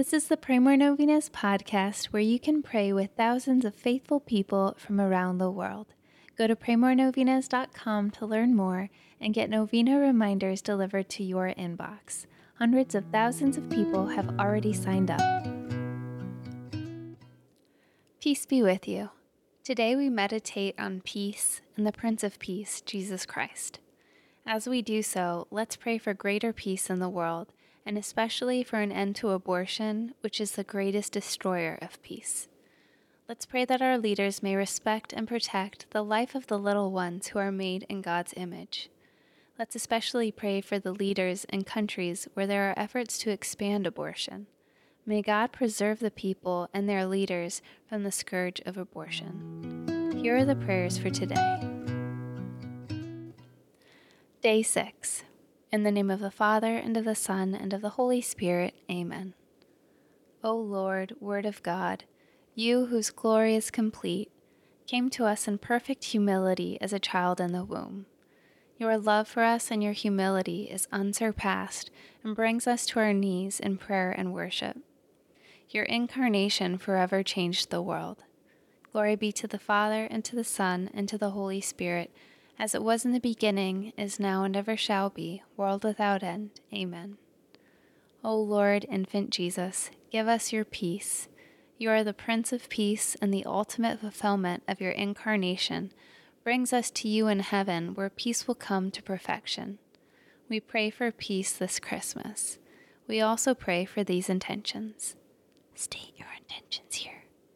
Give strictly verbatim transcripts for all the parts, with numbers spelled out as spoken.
This is the Pray More Novenas podcast, where you can pray with thousands of faithful people from around the world. Go to pray more novenas dot com to learn more and get novena reminders delivered to your inbox. Hundreds of thousands of people have already signed up. Peace be with you. Today we meditate on peace and the Prince of Peace, Jesus Christ. As we do so, let's pray for greater peace in the world, and especially for an end to abortion, which is the greatest destroyer of peace. Let's pray that our leaders may respect and protect the life of the little ones who are made in God's image. Let's especially pray for the leaders in countries where there are efforts to expand abortion. May God preserve the people and their leaders from the scourge of abortion. Here are the prayers for today. Day six. In the name of the Father, and of the Son, and of the Holy Spirit. Amen. O Lord, Word of God, you whose glory is complete, came to us in perfect humility as a child in the womb. Your love for us and your humility is unsurpassed and brings us to our knees in prayer and worship. Your incarnation forever changed the world. Glory be to the Father, and to the Son, and to the Holy Spirit, as it was in the beginning, is now, and ever shall be, world without end. Amen. O Lord, infant Jesus, give us your peace. You are the Prince of Peace, and the ultimate fulfillment of your incarnation brings us to you in heaven, where peace will come to perfection. We pray for peace this Christmas. We also pray for these intentions. State your intentions here.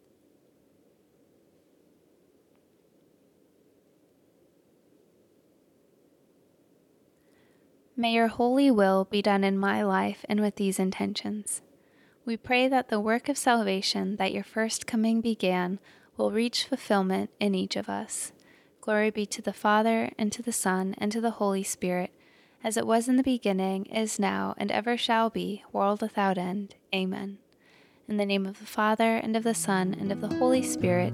May your holy will be done in my life and with these intentions. We pray that the work of salvation that your first coming began will reach fulfillment in each of us. Glory be to the Father, and to the Son, and to the Holy Spirit, as it was in the beginning, is now, and ever shall be, world without end. Amen. In the name of the Father, and of the Son, and of the Holy Spirit.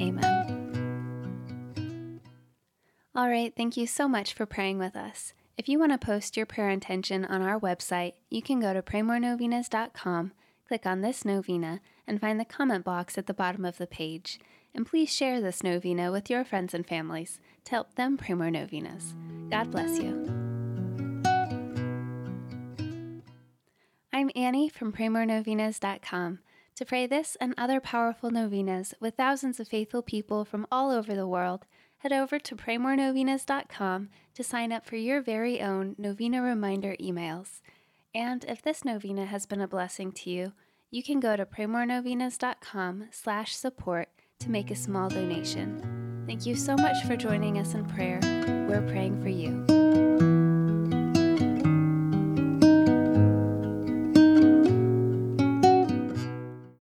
Amen. All right, thank you so much for praying with us. If you want to post your prayer intention on our website, you can go to pray more novenas dot com, click on this novena, and find the comment box at the bottom of the page. And please share this novena with your friends and families to help them pray more novenas. God bless you. I'm Annie from pray more novenas dot com. To pray this and other powerful novenas with thousands of faithful people from all over the world, head over to pray more novenas dot com to sign up for your very own novena reminder emails. And if this novena has been a blessing to you, you can go to pray more novenas dot com slash support to make a small donation. Thank you so much for joining us in prayer. We're praying for you.